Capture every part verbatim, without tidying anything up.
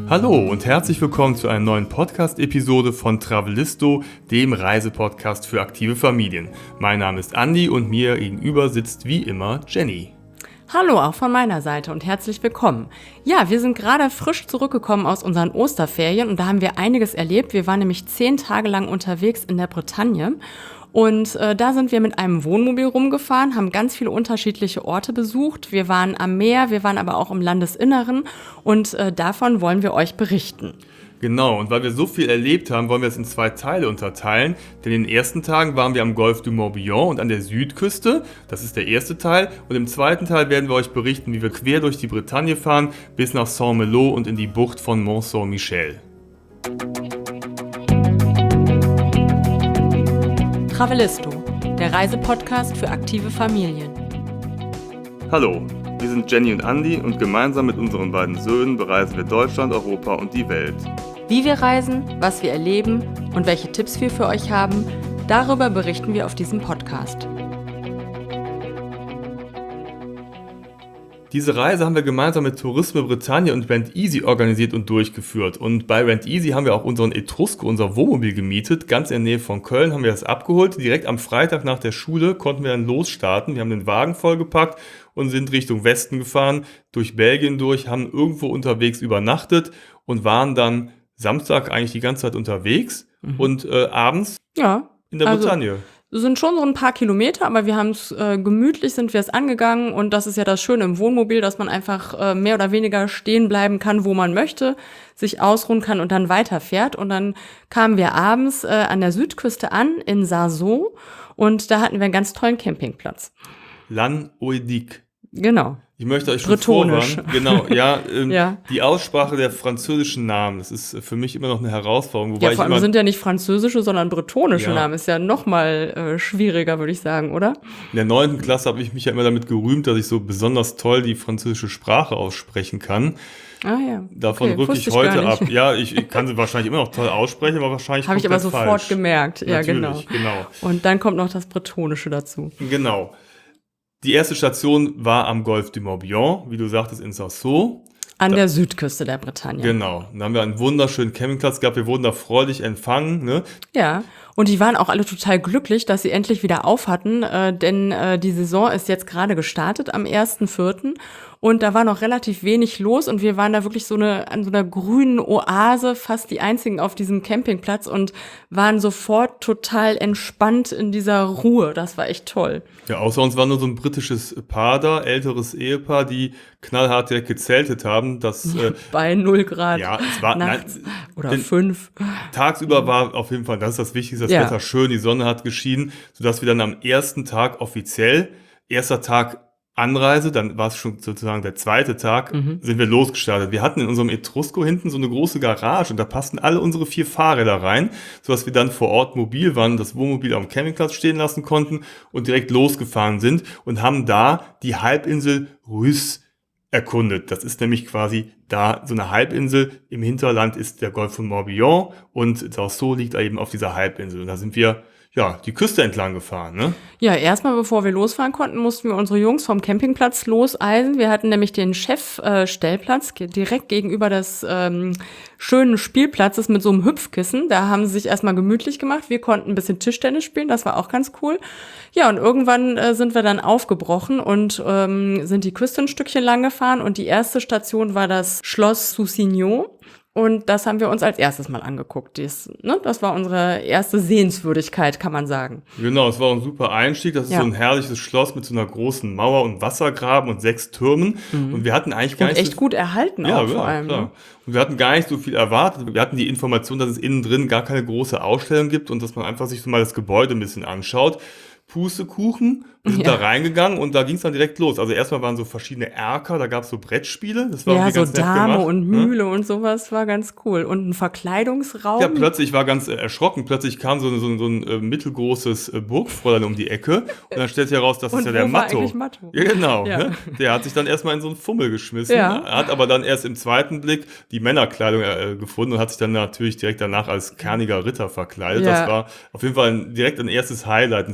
Hallo und herzlich willkommen zu einer neuen Podcast-Episode von Travelisto, dem Reisepodcast für aktive Familien. Mein Name ist Andi und mir gegenüber sitzt wie immer Jenny. Hallo, auch von meiner Seite und herzlich willkommen. Ja, wir sind gerade frisch zurückgekommen aus unseren Osterferien und da haben wir einiges erlebt. Wir waren nämlich zehn Tage lang unterwegs in der Bretagne. Und äh, da sind wir mit einem Wohnmobil rumgefahren, haben ganz viele unterschiedliche Orte besucht. Wir waren am Meer, wir waren aber auch im Landesinneren und äh, davon wollen wir euch berichten. Genau, und weil wir so viel erlebt haben, wollen wir es in zwei Teile unterteilen. Denn in den ersten Tagen waren wir am Golfe du Morbihan und an der Südküste. Das ist der erste Teil. Und im zweiten Teil werden wir euch berichten, wie wir quer durch die Bretagne fahren, bis nach Saint-Malo und in die Bucht von Mont-Saint-Michel. Travelisto, der Reisepodcast für aktive Familien. Hallo, wir sind Jenny und Andi und gemeinsam mit unseren beiden Söhnen bereisen wir Deutschland, Europa und die Welt. Wie wir reisen, was wir erleben und welche Tipps wir für euch haben, darüber berichten wir auf diesem Podcast. Diese Reise haben wir gemeinsam mit Tourisme Bretagne und Rent Easy organisiert und durchgeführt. Und bei Rent Easy haben wir auch unseren Etrusco, unser Wohnmobil gemietet. Ganz in der Nähe von Köln haben wir das abgeholt. Direkt am Freitag nach der Schule konnten wir dann losstarten. Wir haben den Wagen vollgepackt und sind Richtung Westen gefahren, durch Belgien durch, haben irgendwo unterwegs übernachtet und waren dann Samstag eigentlich die ganze Zeit unterwegs mhm. und äh, abends ja, in der also Bretagne. Sind schon so ein paar Kilometer, aber wir haben es äh, gemütlich, sind wir es angegangen und das ist ja das Schöne im Wohnmobil, dass man einfach äh, mehr oder weniger stehen bleiben kann, wo man möchte, sich ausruhen kann und dann weiterfährt. Und dann kamen wir abends äh, an der Südküste an, in Sarzeau, und da hatten wir einen ganz tollen Campingplatz. Lan Ouedic. Genau. Ich möchte euch schon Bretonisch. vorwarnen, genau, ja, ähm, ja, die Aussprache der französischen Namen, das ist für mich immer noch eine Herausforderung. Wobei ja, vor allem ich immer, sind ja nicht französische, sondern bretonische Ja. Namen. Ist ja noch mal äh, schwieriger, würde ich sagen, oder? In der neunten Klasse habe ich mich ja immer damit gerühmt, dass ich so besonders toll die französische Sprache aussprechen kann. Ah ja. Davon okay, rücke wusste ich ich heute gar nicht. ab. Ja, ich, ich kann sie wahrscheinlich immer noch toll aussprechen, aber wahrscheinlich Habe ich aber komplett sofort falsch. gemerkt. Ja, Natürlich, genau. genau. Und dann kommt noch das Bretonische dazu. Genau. Die erste Station war am Golfe du Morbihan, wie du sagtest, in Sarzeau. An Da- der Südküste der Bretagne. Genau. Dann haben wir einen wunderschönen Campingplatz gehabt. Wir wurden da freudig empfangen. Ne? Ja, und die waren auch alle total glücklich, dass sie endlich wieder auf hatten, äh, denn äh, die Saison ist jetzt gerade gestartet am ersten vierten und da war noch relativ wenig los und wir waren da wirklich so eine an so einer grünen Oase, fast die einzigen auf diesem Campingplatz und waren sofort total entspannt in dieser Ruhe. Das war echt toll. Ja, außer uns war nur so ein britisches Paar da, älteres Ehepaar, die knallhart direkt gezeltet haben. Das, äh, Bei null Grad ja, es war, nachts nein, oder denn fünf. tagsüber war auf jeden Fall, das ist das Wichtigste, das Ja. Wetter schön, die Sonne hat geschienen, sodass wir dann am ersten Tag offiziell, erster Tag Anreise, dann war es schon sozusagen der zweite Tag, Mhm. sind wir losgestartet. Wir hatten in unserem Etrusco hinten so eine große Garage und da passten alle unsere vier Fahrräder rein, sodass wir dann vor Ort mobil waren, das Wohnmobil am Campingplatz stehen lassen konnten und direkt losgefahren sind und haben da die Halbinsel Rüss erkundet. Das ist nämlich quasi da so eine Halbinsel. Im Hinterland ist der Golf von Morbihan und Sarzeau liegt da eben auf dieser Halbinsel. Und da sind wir ja die Küste entlang gefahren, ne? Ja, erstmal, bevor wir losfahren konnten, mussten wir unsere Jungs vom Campingplatz loseisen. Wir hatten nämlich den Chefstellplatz äh, direkt gegenüber des ähm, schönen Spielplatzes mit so einem Hüpfkissen. Da haben sie sich erstmal gemütlich gemacht. Wir konnten ein bisschen Tischtennis spielen, das war auch ganz cool. Ja, und irgendwann äh, sind wir dann aufgebrochen und ähm, sind die Küste ein Stückchen lang gefahren. Und die erste Station war das Schloss Soussignon. Und das haben wir uns als erstes mal angeguckt. Dies, ne, das war unsere erste Sehenswürdigkeit, kann man sagen. Genau, es war ein super Einstieg. Das ist Ja. so ein herrliches Schloss mit so einer großen Mauer und Wassergraben und sechs Türmen. Und wir hatten eigentlich gar Und nicht echt so gut erhalten Ja, auch ja, vor allem. klar. Ne? Und wir hatten gar nicht so viel erwartet. Wir hatten die Information, dass es innen drin gar keine große Ausstellung gibt und dass man einfach sich so mal das Gebäude ein bisschen anschaut. Pustekuchen, wir sind Ja. da reingegangen und da ging es dann direkt los. Also erstmal waren so verschiedene Erker, da gab es so Brettspiele. Das war Ja, irgendwie so ganz nett Dame gemacht, und ne? Mühle und sowas war ganz cool. Und ein Verkleidungsraum. Ja, plötzlich, ich war ganz äh, erschrocken, plötzlich kam so, so, so ein äh, mittelgroßes äh, Burgfräulein um die Ecke und dann stellt sich heraus, das Und ist ja wo der war Matto. eigentlich Matto? Ja, genau. Ja. Ne? Der hat sich dann erstmal in so einen Fummel geschmissen, Ja. hat aber dann erst im zweiten Blick die Männerkleidung äh, gefunden und hat sich dann natürlich direkt danach als kerniger Ritter verkleidet. Ja. Das war auf jeden Fall ein, direkt ein erstes Highlight, ein sehr lustiges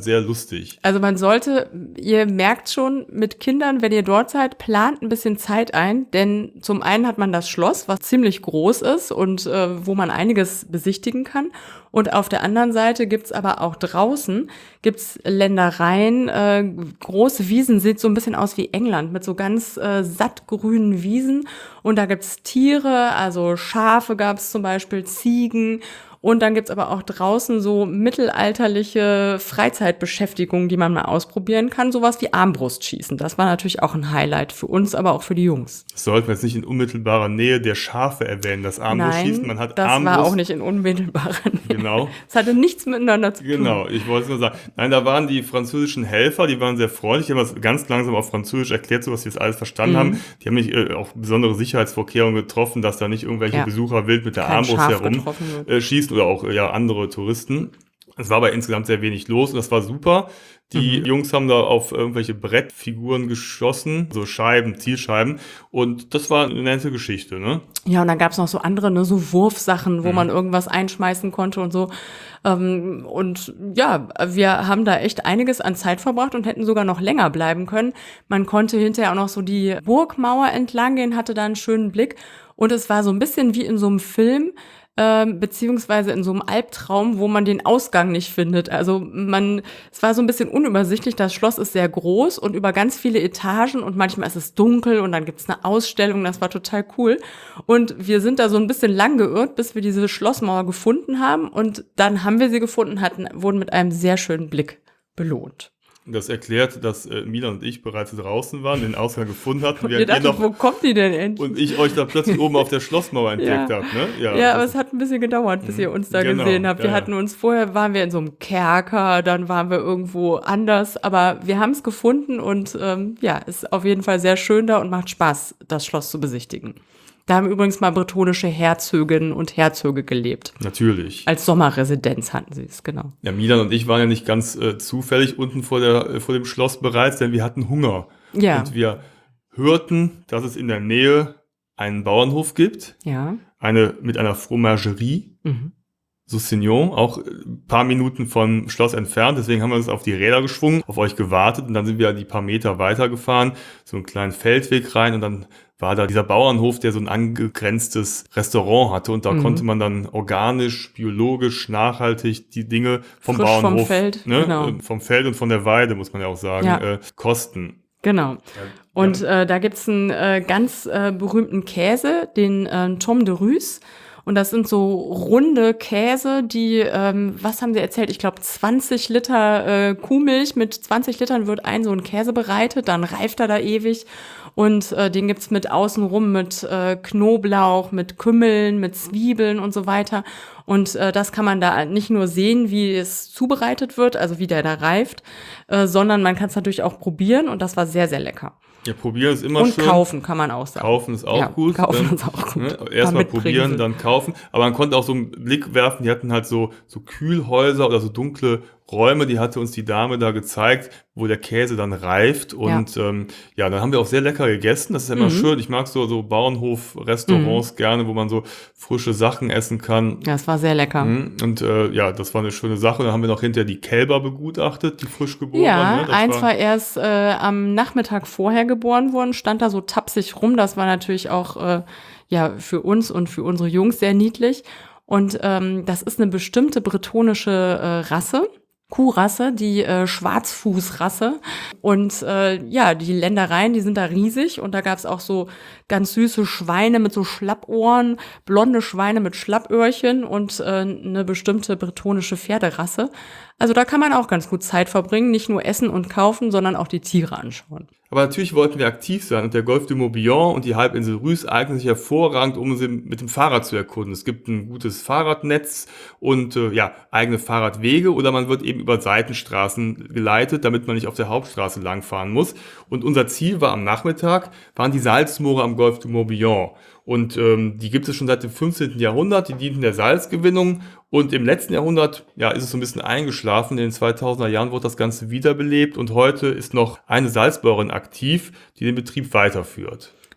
lustig. Also man sollte, ihr merkt schon, mit Kindern, wenn ihr dort seid, plant ein bisschen Zeit ein, denn zum einen hat man das Schloss, was ziemlich groß ist und äh, wo man einiges besichtigen kann. Und auf der anderen Seite gibt's aber auch draußen, gibt's Ländereien, äh, große Wiesen, sieht so ein bisschen aus wie England, mit so ganz äh, sattgrünen Wiesen. Und da gibt's Tiere, also Schafe gab's zum Beispiel, Ziegen. Und dann gibt's aber auch draußen so mittelalterliche Freizeitbeschäftigungen, die man mal ausprobieren kann. Sowas wie Armbrustschießen. Das war natürlich auch ein Highlight für uns, aber auch für die Jungs. Das sollten wir jetzt nicht in unmittelbarer Nähe der Schafe erwähnen, das Armbrustschießen. Man hat das Armbrust, war auch nicht in unmittelbarer Nähe. Genau. Es hatte nichts miteinander zu tun. Genau, ich wollte es nur sagen. Nein, da waren die französischen Helfer, die waren sehr freundlich, die haben das ganz langsam auf Französisch erklärt, so dass wir es alles verstanden Mhm. haben. Die haben mich äh, auch besondere Sicherheitsvorkehrungen getroffen, dass da nicht irgendwelche Ja. Besucher wild mit der Kein Armbrust Schaf herum getroffen wird. äh, schießen oder auch äh, ja andere Touristen. Es war aber insgesamt sehr wenig los und das war super. Die Mhm. Jungs haben da auf irgendwelche Brettfiguren geschossen, so Scheiben, Zielscheiben. Und das war eine nette Geschichte, ne? Ja, und dann gab's noch so andere, ne, so Wurfsachen, wo Mhm. man irgendwas einschmeißen konnte und so. Ähm, und ja, wir haben da echt einiges an Zeit verbracht und hätten sogar noch länger bleiben können. Man konnte hinterher auch noch so die Burgmauer entlang gehen, hatte da einen schönen Blick. Und es war so ein bisschen wie in so einem Film, ähm, beziehungsweise in so einem Albtraum, wo man den Ausgang nicht findet. Also man, es war so ein bisschen unübersichtlich. Das Schloss ist sehr groß und über ganz viele Etagen und manchmal ist es dunkel und dann gibt's eine Ausstellung. Das war total cool. Und wir sind da so ein bisschen lang geirrt, bis wir diese Schlossmauer gefunden haben. Und dann haben wir sie gefunden, hatten, wurden mit einem sehr schönen Blick belohnt. Das erklärt, dass äh, Milan und ich bereits draußen waren, den Ausgang gefunden hatten, Und ihr während ihr dachtet, noch wo kommt die denn endlich? und ich euch da plötzlich oben auf der Schlossmauer entdeckt Ja. habt, ne? Ja, aber das- es hat ein bisschen gedauert, bis ihr uns da Genau, gesehen habt. Wir ja, ja. hatten uns vorher, waren wir in so einem Kerker, dann waren wir irgendwo anders, aber wir haben es gefunden und ähm, ja, ist auf jeden Fall sehr schön da und macht Spaß, das Schloss zu besichtigen. Da haben übrigens mal bretonische Herzöginnen und Herzöge gelebt. Natürlich. Als Sommerresidenz hatten sie es, genau. Ja, Milan und ich waren ja nicht ganz äh, zufällig unten vor, der, äh, vor dem Schloss bereits, denn wir hatten Hunger. Ja, Und wir hörten, dass es in der Nähe einen Bauernhof gibt, ja. eine mit einer Fromagerie, Mhm. Soussignon, auch ein paar Minuten vom Schloss entfernt. Deswegen haben wir uns auf die Räder geschwungen, auf euch gewartet und dann sind wir die paar Meter weitergefahren, so einen kleinen Feldweg rein und dann war da dieser Bauernhof, der so ein angegrenztes Restaurant hatte und da Mhm. konnte man dann organisch, biologisch, nachhaltig die Dinge vom Frisch vom Bauernhof, Feld, ne, genau. äh, vom Feld und von der Weide, muss man ja auch sagen, Ja. äh, kosten. Genau. Ja, Und ja. äh, da gibt's einen äh, ganz äh, berühmten Käse, den äh, Tom de Rus. Und das sind so runde Käse, die, ähm, was haben sie erzählt? Ich glaube, zwanzig Liter äh, Kuhmilch. Mit zwanzig Litern wird ein so ein Käse bereitet, dann reift er da ewig. Und äh, den gibt's mit außenrum mit äh, Knoblauch, mit Kümmeln, mit Zwiebeln und so weiter. Und äh, das kann man da nicht nur sehen, wie es zubereitet wird, also wie der da reift, äh, sondern man kann es natürlich auch probieren. Und das war sehr, sehr lecker. Ja, probieren ist immer Und schön. kaufen kann man auch sagen. Kaufen ist auch Ja, gut. kaufen Ähm, ist auch gut. Ne? Kann Erstmal mitbringen probieren, sie. dann kaufen. Aber man konnte auch so einen Blick werfen, die hatten halt so, so Kühlhäuser oder so dunkle Räume, die hatte uns die Dame da gezeigt, wo der Käse dann reift. Und ja, ähm, ja dann haben wir auch sehr lecker gegessen. Das ist ja immer Mhm. schön. Ich mag so, so Bauernhof-Restaurants gerne, wo man so frische Sachen essen kann. Ja, es war sehr lecker. Mhm. Und äh, ja, das war eine schöne Sache. Dann haben wir noch hinterher die Kälber begutachtet, die frisch geboren Ja, waren. Ne? Das eins war erst äh, am Nachmittag vorher geboren worden, stand da so tapsig rum. Das war natürlich auch äh, ja für uns und für unsere Jungs sehr niedlich. Und ähm, das ist eine bestimmte bretonische äh, Rasse. Kuhrasse, die äh, Schwarzfußrasse. Und äh, ja, die Ländereien, die sind da riesig. Und da gab's auch so ganz süße Schweine mit so Schlappohren, blonde Schweine mit Schlappöhrchen und äh, eine bestimmte bretonische Pferderasse. Also da kann man auch ganz gut Zeit verbringen, nicht nur essen und kaufen, sondern auch die Tiere anschauen. Aber natürlich wollten wir aktiv sein und der Golfe du Morbihan und die Halbinsel Rüß eignen sich hervorragend, um sie mit dem Fahrrad zu erkunden. Es gibt ein gutes Fahrradnetz und äh, ja, eigene Fahrradwege oder man wird eben über Seitenstraßen geleitet, damit man nicht auf der Hauptstraße langfahren muss. Und unser Ziel war am Nachmittag, waren die Salzmoore am Golfe du Morbihan. Und ähm, die gibt es schon seit dem fünfzehnten Jahrhundert, die dienten der Salzgewinnung und im letzten Jahrhundert ja, ist es so ein bisschen eingeschlafen. In den zweitausender Jahren wurde das Ganze wiederbelebt und heute ist noch eine Salzbauerin aktiv, die den Betrieb weiterführt.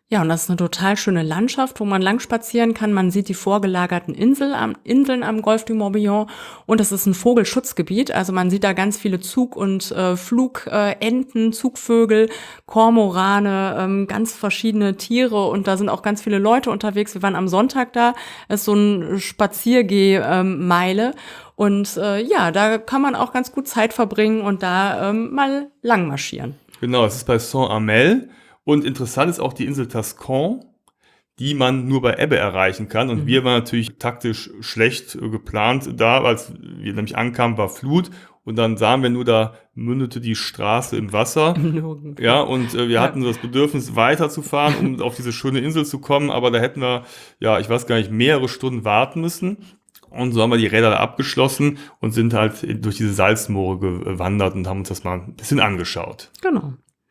Ja, und das ist eine total schöne Landschaft, wo man lang spazieren kann. Man sieht die vorgelagerten Insel am Inseln am Golfe du Morbihan und es ist ein Vogelschutzgebiet. Also, man sieht da ganz viele Zug und, äh, Flugenten, äh, Enten, Zugvögel, Kormorane, ähm, ganz verschiedene Tiere und da sind auch ganz viele Leute unterwegs. Wir waren am Sonntag da. Es ist so 'n Spaziergeh ähm, Meile und, äh, ja, da kann man auch ganz gut Zeit verbringen und da, ähm, mal lang marschieren. Genau, es ist bei Saint-Amel und interessant ist auch die Insel Tascan, die man nur bei Ebbe erreichen kann. Und Mhm. wir waren natürlich taktisch schlecht äh, geplant da, als wir nämlich ankamen, war Flut und dann sahen wir nur, da mündete die Straße im Wasser. Nirgendwo. Ja, und äh, wir Ja. hatten das Bedürfnis, weiterzufahren, um auf diese schöne Insel zu kommen, aber da hätten wir, ja, ich weiß gar nicht, mehrere Stunden warten müssen. Und so haben wir die Räder da abgeschlossen und sind halt durch diese Salzmoore gewandert und haben uns das mal ein bisschen angeschaut. Genau.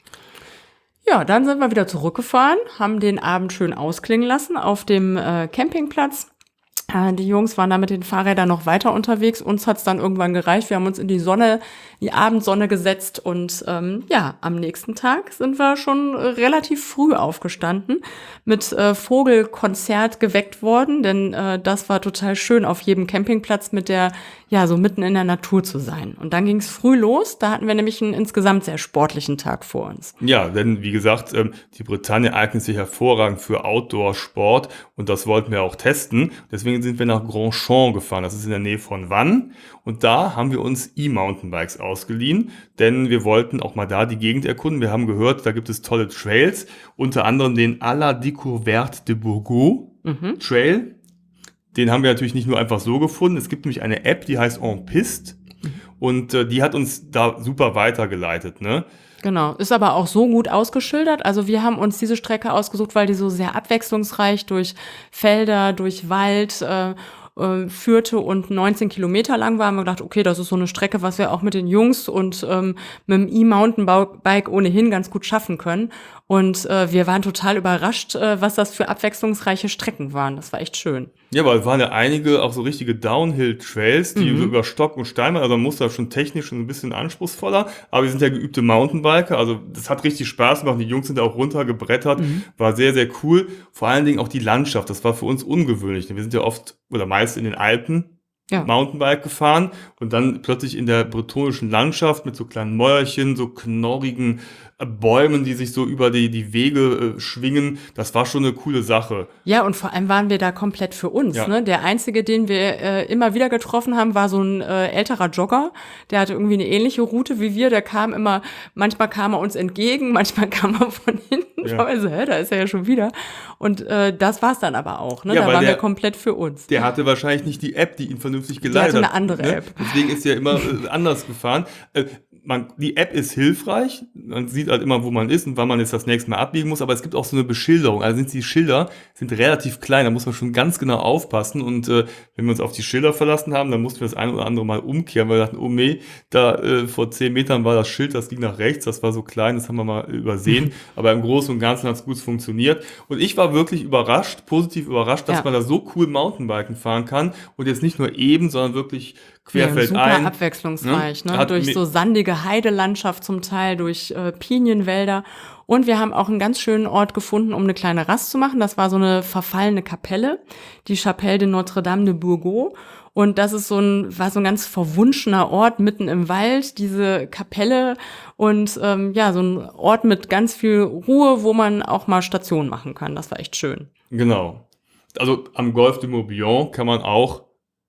Ja, dann sind wir wieder zurückgefahren, haben den Abend schön ausklingen lassen auf dem, äh, Campingplatz. Äh, die Jungs waren da mit den Fahrrädern noch weiter unterwegs. Uns hat's dann irgendwann gereicht. Wir haben uns in die Sonne, die Abendsonne gesetzt und ähm, ja, am nächsten Tag sind wir schon äh, relativ früh aufgestanden, mit äh, Vogelkonzert geweckt worden, denn äh, das war total schön, auf jedem Campingplatz mit der, ja, so mitten in der Natur zu sein. Und dann ging's früh los. Da hatten wir nämlich einen insgesamt sehr sportlichen Tag vor uns. Ja, denn wie gesagt, ähm, die Bretagne eignet sich hervorragend für Outdoor-Sport und das wollten wir auch testen. Deswegen sind wir nach Grandchamp gefahren. Das ist in der Nähe von Vannes. Und da haben wir uns E-Mountainbikes ausgeliehen, denn wir wollten auch mal da die Gegend erkunden. Wir haben gehört, da gibt es tolle Trails, unter anderem den à la Découverte de Bourgogne Mhm. Trail. Den haben wir natürlich nicht nur einfach so gefunden. Es gibt nämlich eine App, die heißt En Piste und äh, die hat uns da super weitergeleitet, ne? Genau, ist aber auch so gut ausgeschildert. Also wir haben uns diese Strecke ausgesucht, weil die so sehr abwechslungsreich durch Felder, durch Wald äh, äh, führte und neunzehn Kilometer lang war. Haben wir gedacht, okay, das ist so eine Strecke, was wir auch mit den Jungs und ähm, mit dem E-Mountainbike ohnehin ganz gut schaffen können. Und äh, wir waren total überrascht, äh, was das für abwechslungsreiche Strecken waren. Das war echt schön. Ja, aber es waren ja einige auch so richtige Downhill-Trails, die Mhm. so über Stock und Stein waren. Also man muss da schon technisch schon ein bisschen anspruchsvoller. Aber wir sind ja geübte Mountainbiker. Also das hat richtig Spaß gemacht. Die Jungs sind da auch runtergebrettert. Mhm. War sehr, sehr cool. Vor allen Dingen auch die Landschaft. Das war für uns ungewöhnlich. Wir sind ja oft oder meist in den Alpen Ja. Mountainbike gefahren und dann plötzlich in der bretonischen Landschaft mit so kleinen Mäuerchen, so knorrigen äh, Bäumen, die sich so über die, die Wege äh, schwingen. Das war schon eine coole Sache. Ja, und vor allem waren wir da komplett für uns. Ja. Ne? Der einzige, den wir äh, immer wieder getroffen haben, war so ein äh, älterer Jogger. Der hatte irgendwie eine ähnliche Route wie wir. Der kam immer, manchmal kam er uns entgegen, manchmal kam er von hinten. Ja. Ja. Also, hä, da ist er ja schon wieder. Und äh, das war's dann aber auch. Ne? Ja, Da weil waren der- wir komplett für uns. Der hatte wahrscheinlich nicht die App, die ihn vernünftig Der geleitet hatte hat. eine andere ne? App. Deswegen ist er immer äh, anders gefahren. Äh, man, die App ist hilfreich. Man sieht halt immer, wo man ist und wann man jetzt das nächste Mal abbiegen muss. Aber es gibt auch so eine Beschilderung. Also sind die Schilder sind relativ klein. Da muss man schon ganz genau aufpassen. Und äh, wenn wir uns auf die Schilder verlassen haben, dann mussten wir das ein oder andere Mal umkehren, weil wir dachten, oh nee, da äh, vor zehn Metern war das Schild, das ging nach rechts. Das war so klein, das haben wir mal übersehen. Aber im Großen und Ganzen hat es gut funktioniert. Und ich war wirklich überrascht, positiv überrascht, dass Ja. man da so cool Mountainbiken fahren kann. Und jetzt nicht nur eben, sondern wirklich Ja, querfeldein. super abwechslungsreich, Ne? ne? Hat Durch mi- so sandige Heidelandschaft zum Teil, durch äh, Pinienwälder. Und wir haben auch einen ganz schönen Ort gefunden, um eine kleine Rast zu machen. Das war so eine verfallene Kapelle, die Chapelle de Notre-Dame de Bourgogne. Und das ist so ein, war so ein ganz verwunschener Ort mitten im Wald, diese Kapelle und ähm, ja, so ein Ort mit ganz viel Ruhe, wo man auch mal Station machen kann. Das war echt schön. Genau. Also am Golfe du Morbihan kann man auch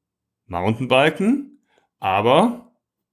Mountainbiken, aber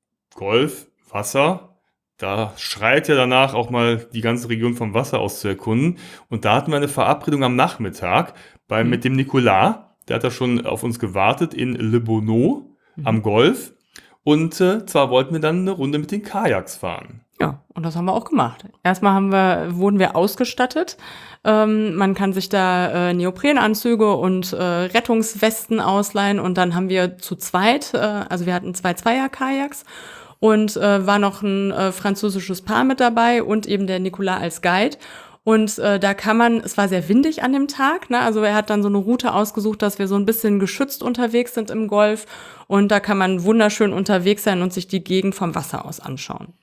Golf, Wasser, da schreit ja danach auch mal die ganze Region vom Wasser aus zu erkunden. Und da hatten wir eine Verabredung am Nachmittag bei, Mhm. mit dem Nicolas. Der hat da schon auf uns gewartet in Le Bonneau am Golf. Und äh, zwar wollten wir dann eine Runde mit den Kajaks fahren. Ja, und das haben wir auch gemacht. Erstmal haben wir, wurden wir ausgestattet. Ähm, man kann sich da äh, Neoprenanzüge und äh, Rettungswesten ausleihen und dann haben wir zu zweit, äh, also wir hatten zwei Zweier-Kajaks und äh, war noch ein äh, französisches Paar mit dabei und eben der Nicolas als Guide. Und äh, da kann man, es war sehr windig an dem Tag, ne? Also er hat dann so eine Route ausgesucht, dass wir so ein bisschen geschützt unterwegs sind im Golf. Und da kann man wunderschön unterwegs sein und sich die Gegend vom Wasser aus anschauen.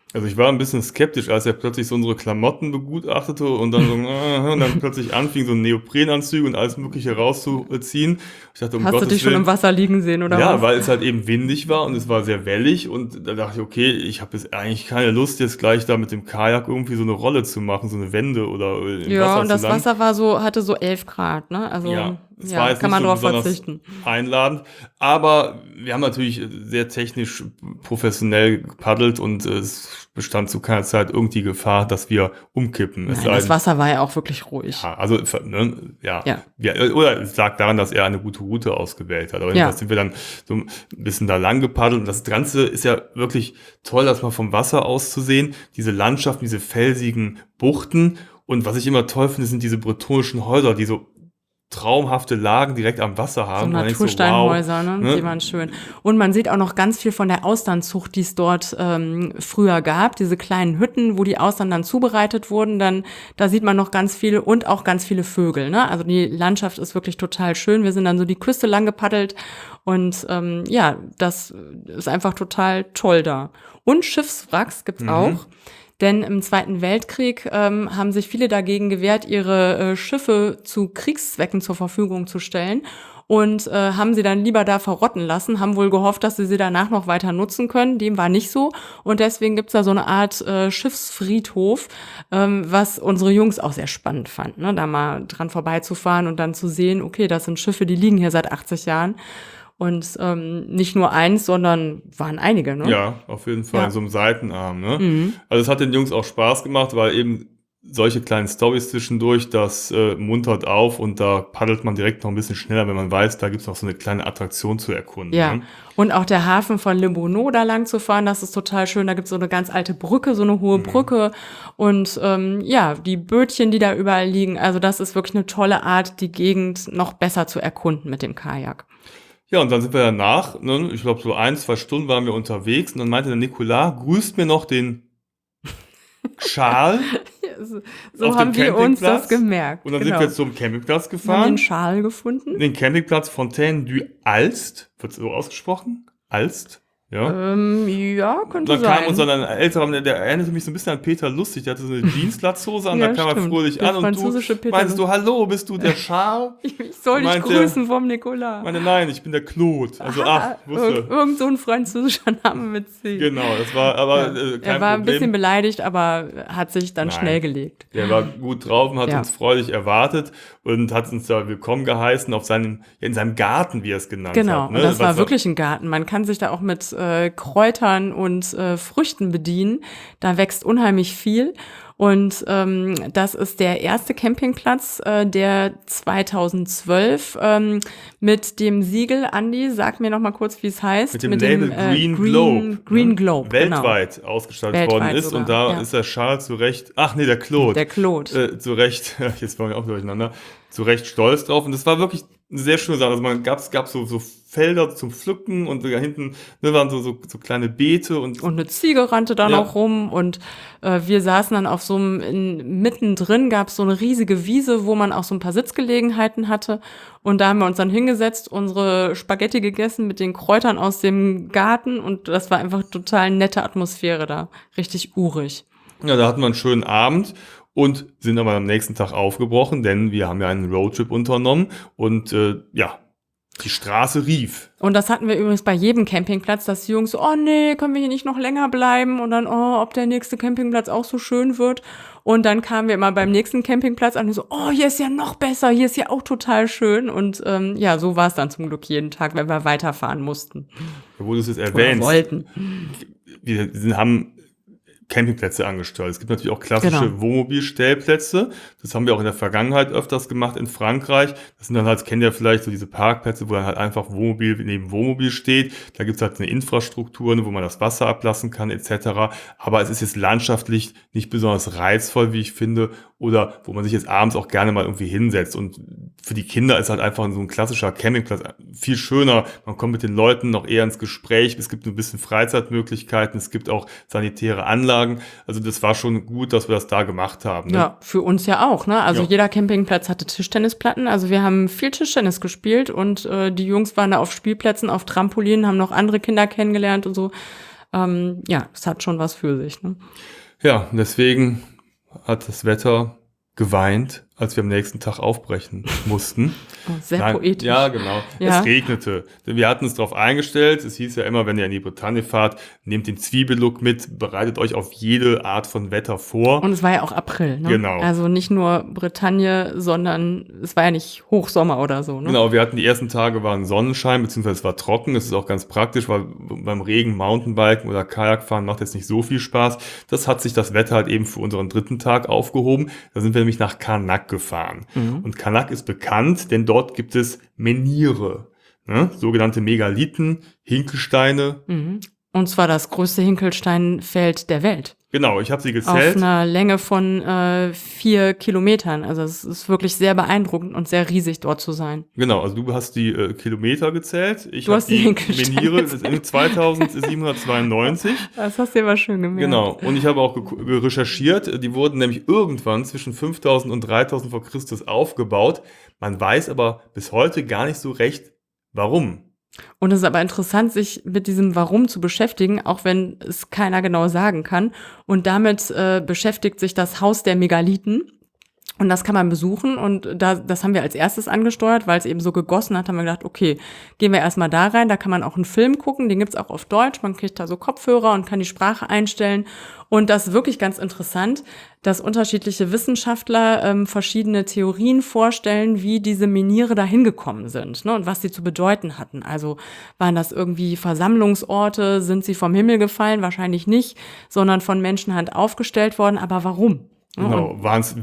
Also ich war ein bisschen skeptisch, als er plötzlich so unsere Klamotten begutachtete und dann so, äh, und dann plötzlich anfing, so Neoprenanzüge und alles Mögliche rauszuziehen. Ich dachte, um Hast du Gottes dich schon Willen. im Wasser liegen sehen oder Ja, was? weil es halt eben windig war und es war sehr wellig und da dachte ich, okay, ich habe jetzt eigentlich keine Lust, jetzt gleich da mit dem Kajak irgendwie so eine Rolle zu machen, so eine Wende oder im Ja, Wasser und zu das landen. Wasser war so, hatte so elf Grad, ne? Also, Ja, es war ja, jetzt kann nicht man so drauf besonders verzichten. einladend, aber wir haben natürlich sehr technisch professionell gepaddelt und äh, es bestand zu keiner Zeit irgendwie Gefahr, dass wir umkippen. Es Nein, sei das denn, Wasser war ja auch wirklich ruhig. ja, also ne, ja, Ja. ja, oder es lag daran, dass er eine gute Route ausgewählt hat. Aber jedenfalls Ja. sind wir dann so ein bisschen da lang gepaddelt und das Ganze ist ja wirklich toll, das mal vom Wasser aus zu sehen. Diese Landschaften, diese felsigen Buchten und was ich immer toll finde, sind diese bretonischen Häuser, die so traumhafte Lagen direkt am Wasser So haben. wo man denkt Natursteinhäuser, wow, ne? Die waren schön. Und man sieht auch noch ganz viel von der Austernzucht, die es dort ähm, früher gab. Diese kleinen Hütten, wo die Austern dann zubereitet wurden, dann da sieht man noch ganz viel und auch ganz viele Vögel. Ne? Also die Landschaft ist wirklich total schön. Wir sind dann so die Küste lang gepaddelt und ähm, ja, das ist einfach total toll da. Und Schiffswracks gibt's Mhm. auch. Denn im Zweiten Weltkrieg ähm, haben sich viele dagegen gewehrt, ihre äh, Schiffe zu Kriegszwecken zur Verfügung zu stellen und äh, haben sie dann lieber da verrotten lassen, haben wohl gehofft, dass sie sie danach noch weiter nutzen können. Dem war nicht so und deswegen gibt's da so eine Art äh, Schiffsfriedhof, ähm, was unsere Jungs auch sehr spannend fanden, ne? Da mal dran vorbeizufahren und dann zu sehen, okay, das sind Schiffe, die liegen hier seit achtzig Jahren. Und ähm, nicht nur eins, sondern waren einige, ne? Ja, auf jeden Fall, Ja. in so einem Seitenarm, ne? Mhm. Also es hat den Jungs auch Spaß gemacht, weil eben solche kleinen Storys zwischendurch, das äh, muntert auf und da paddelt man direkt noch ein bisschen schneller, wenn man weiß, da gibt's noch so eine kleine Attraktion zu erkunden. Ja, Ne? und auch der Hafen von Le Bourneau da lang zu fahren, das ist total schön. Da gibt's so eine ganz alte Brücke, so eine hohe Brücke und ähm, ja, die Bötchen, die da überall liegen. Also das ist wirklich eine tolle Art, die Gegend noch besser zu erkunden mit dem Kajak. Ja, und dann sind wir danach, ne, ich glaube so ein, zwei Stunden waren wir unterwegs und dann meinte der Nicolas, grüßt mir noch den Schal So, so auf haben dem wir uns Campingplatz. das gemerkt. Und dann genau. sind wir zum Campingplatz Wir haben gefahren, den Schal gefunden. den Campingplatz Fontaine du Alst, wird so ausgesprochen? Alst? Ja. Ähm, ja, könnte Dann sein. kam uns dann ein älterer, der, der erinnerte mich so ein bisschen an Peter Lustig, der hatte so eine Jeanslatzhose an, Ja, da kam er stimmt. fröhlich Der an und du französische Peter meinst du, hallo, bist du der Schal? Ich soll dich meinte- grüßen vom Nicolas. Ich meine, nein, ich bin der Claude. Also, ach, Ir wusste. irgend so ein französischer Name mit C. Genau, das war aber Ja. äh, kein er war ein bisschen Problem. beleidigt, aber hat sich dann Nein. schnell gelegt. Der war gut drauf und hat Ja. uns freudig erwartet und hat uns da willkommen geheißen auf seinem, in seinem Garten, wie er es genannt Genau, hat. Ne? und das Was war wirklich ein Garten. Man kann sich da auch mit äh, Kräutern und äh, Früchten bedienen. Da wächst unheimlich viel. Und ähm, das ist der erste Campingplatz, äh, der zweitausendzwölf ähm, mit dem Siegel, Andi, sag mir noch mal kurz, wie es heißt. mit dem Label Green Globe, Green ne? Globe, genau. weltweit ausgestattet Weltweit worden ist. sogar, Und da ja. ist der Schal zu Recht, ach nee, der Claude, Der Claude. äh, zu Recht, jetzt waren wir auch durcheinander, zu Recht stolz drauf. Und das war wirklich eine sehr schöne Sache. Also man gab's, gab so, so Felder zum Pflücken und da hinten ne, waren so, so, so kleine Beete und, Und eine Ziege rannte da Ja. noch rum und äh, wir saßen dann auf so einem, in, mittendrin gab es so eine riesige Wiese, wo man auch so ein paar Sitzgelegenheiten hatte und da haben wir uns dann hingesetzt, unsere Spaghetti gegessen mit den Kräutern aus dem Garten und das war einfach total nette Atmosphäre da, richtig urig. ja, da hatten wir einen schönen Abend. Und sind aber am nächsten Tag aufgebrochen, denn wir haben ja einen Roadtrip unternommen und äh, ja, die Straße rief. Und das hatten wir übrigens bei jedem Campingplatz, dass die Jungs so, oh nee, können wir hier nicht noch länger bleiben? Und dann, oh, ob der nächste Campingplatz auch so schön wird. Und dann kamen wir immer beim nächsten Campingplatz an und so, oh, hier ist ja noch besser, hier ist ja auch total schön. Und ähm, ja, so war es dann zum Glück jeden Tag, wenn wir weiterfahren mussten. Wo du es jetzt Oder erwähnst, wollten. wir sind, haben Campingplätze angesteuert. Es gibt natürlich auch klassische Genau. Wohnmobilstellplätze. Das haben wir auch in der Vergangenheit öfters gemacht in Frankreich. Das sind dann halt, kennt ihr vielleicht so diese Parkplätze, wo dann halt einfach Wohnmobil neben Wohnmobil steht. Da gibt's halt eine Infrastruktur, ne, wo man das Wasser ablassen kann et cetera. Aber es ist jetzt landschaftlich nicht besonders reizvoll, wie ich finde, oder wo man sich jetzt abends auch gerne mal irgendwie hinsetzt. Und für die Kinder ist halt einfach so ein klassischer Campingplatz viel schöner. Man kommt mit den Leuten noch eher ins Gespräch. Es gibt ein bisschen Freizeitmöglichkeiten. Es gibt auch sanitäre Anlagen. Also das war schon gut, dass wir das da gemacht haben. Ne? Ja, für uns ja auch, ne? Also Ja. jeder Campingplatz hatte Tischtennisplatten. Also wir haben viel Tischtennis gespielt und äh, die Jungs waren da auf Spielplätzen, auf Trampolinen, haben noch andere Kinder kennengelernt und so. Ähm, ja, es hat schon was für sich. Ne? Ja, deswegen hat das Wetter geweint, als wir am nächsten Tag aufbrechen mussten. Oh, sehr Nein, poetisch. ja, genau. Ja. Es regnete. Wir hatten uns darauf eingestellt. Es hieß ja immer, wenn ihr in die Bretagne fahrt, nehmt den Zwiebellook mit, bereitet euch auf jede Art von Wetter vor. Und es war ja auch April, ne? Genau. Also nicht nur Bretagne, sondern es war ja nicht Hochsommer oder so, ne? Genau, wir hatten die ersten Tage waren Sonnenschein, beziehungsweise es war trocken. Es ist auch ganz praktisch, weil beim Regen Mountainbiken oder Kajakfahren macht jetzt nicht so viel Spaß. Das hat sich das Wetter halt eben für unseren dritten Tag aufgehoben. Da sind wir nämlich nach Karnak gefahren. Mhm. Und Karnak ist bekannt, denn dort gibt es Menhire, ne? Sogenannte Megalithen, Hinkelsteine. Mhm. Und zwar das größte Hinkelsteinfeld der Welt. Genau, ich habe sie gezählt. Auf einer Länge von äh, vier Kilometern. Also es ist wirklich sehr beeindruckend und sehr riesig, dort zu sein. Genau, also du hast die äh, Kilometer gezählt. Ich du hast die, die Menhire in zweitausendsiebenhundertzweiundneunzig. Das hast du aber schön gemerkt. Genau, und ich habe auch recherchiert. Die wurden nämlich irgendwann zwischen fünftausend und dreitausend vor Christus aufgebaut. Man weiß aber bis heute gar nicht so recht, warum. Und es ist aber interessant, sich mit diesem Warum zu beschäftigen, auch wenn es keiner genau sagen kann. Und damit äh, beschäftigt sich das Haus der Megalithen. Und das kann man besuchen. Und da, das haben wir als erstes angesteuert, weil es eben so gegossen hat, haben wir gedacht, okay, gehen wir erstmal da rein. Da kann man auch einen Film gucken, den gibt's auch auf Deutsch. Man kriegt da so Kopfhörer und kann die Sprache einstellen. Und das ist wirklich ganz interessant, dass unterschiedliche Wissenschaftler ähm, verschiedene Theorien vorstellen, wie diese Menhire da hingekommen sind, ne, und was sie zu bedeuten hatten. Also waren das irgendwie Versammlungsorte? Sind sie vom Himmel gefallen? Wahrscheinlich nicht, sondern von Menschenhand aufgestellt worden. Aber warum? Genau, waren es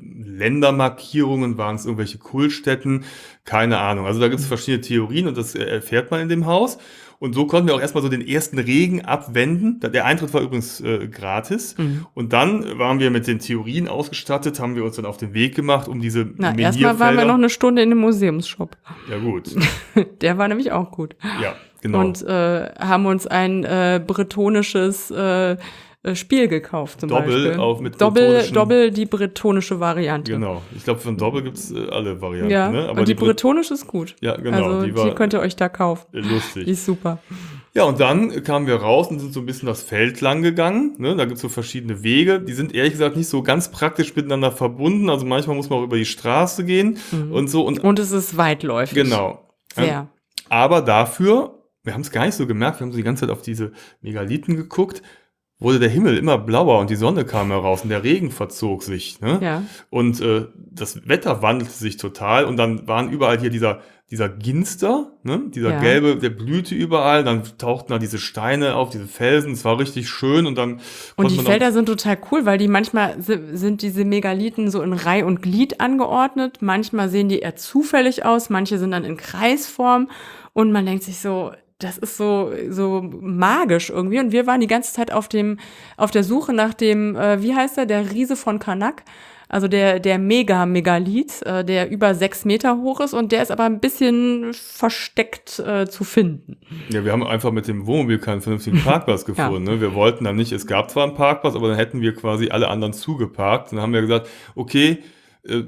Ländermarkierungen, waren es irgendwelche Kultstätten? Keine Ahnung. Also da gibt es verschiedene Theorien und das erfährt man in dem Haus. Und so konnten wir auch erstmal so den ersten Regen abwenden. Der Eintritt war übrigens äh, gratis. Mhm. Und dann waren wir mit den Theorien ausgestattet, haben wir uns dann auf den Weg gemacht, um diese Na, erstmal waren wir noch eine Stunde in dem Museumsshop. Ja, gut. Der war nämlich auch gut. Ja, genau. Und äh, haben uns ein äh, bretonisches äh, Spiel gekauft zum Doppel Beispiel. Auf mit Doppel, Doppel die bretonische Variante. Genau. Ich glaube, von Doppel gibt's äh, alle Varianten. Ja, ne? Aber und die, die bretonische ist gut. Ja, genau. Also die, war die könnt ihr euch da kaufen. Lustig. Die ist super. Ja, und dann kamen wir raus und sind so ein bisschen das Feld lang gegangen. Ne? Da gibt's so verschiedene Wege. Die sind ehrlich gesagt nicht so ganz praktisch miteinander verbunden. Also manchmal muss man auch über die Straße gehen mhm. und so. Und, und es ist weitläufig. Genau. Sehr. Ja. Aber dafür, wir haben es gar nicht so gemerkt, wir haben so die ganze Zeit auf diese Megalithen geguckt, wurde der Himmel immer blauer und die Sonne kam heraus und der Regen verzog sich. Ne? Ja. Und äh, das Wetter wandelte sich total und dann waren überall hier dieser, dieser Ginster, ne? dieser ja. gelbe, der blühte überall, dann tauchten da diese Steine auf, diese Felsen, es war richtig schön und dann... Und die Felder sind total cool, weil die manchmal sind diese Megalithen so in Reih und Glied angeordnet, manchmal sehen die eher zufällig aus, manche sind dann in Kreisform und man denkt sich so... Das ist so, so magisch irgendwie. Und wir waren die ganze Zeit auf dem, auf der Suche nach dem, äh, wie heißt er, der Riese von Karnak. Also der, der Mega-Megalith, äh, der über sechs Meter hoch ist und der ist aber ein bisschen versteckt äh, zu finden. Ja, wir haben einfach mit dem Wohnmobil keinen vernünftigen Parkplatz gefunden. ja. ne? Wir wollten dann nicht, es gab zwar einen Parkplatz, aber dann hätten wir quasi alle anderen zugeparkt. Und dann haben wir gesagt, okay, äh,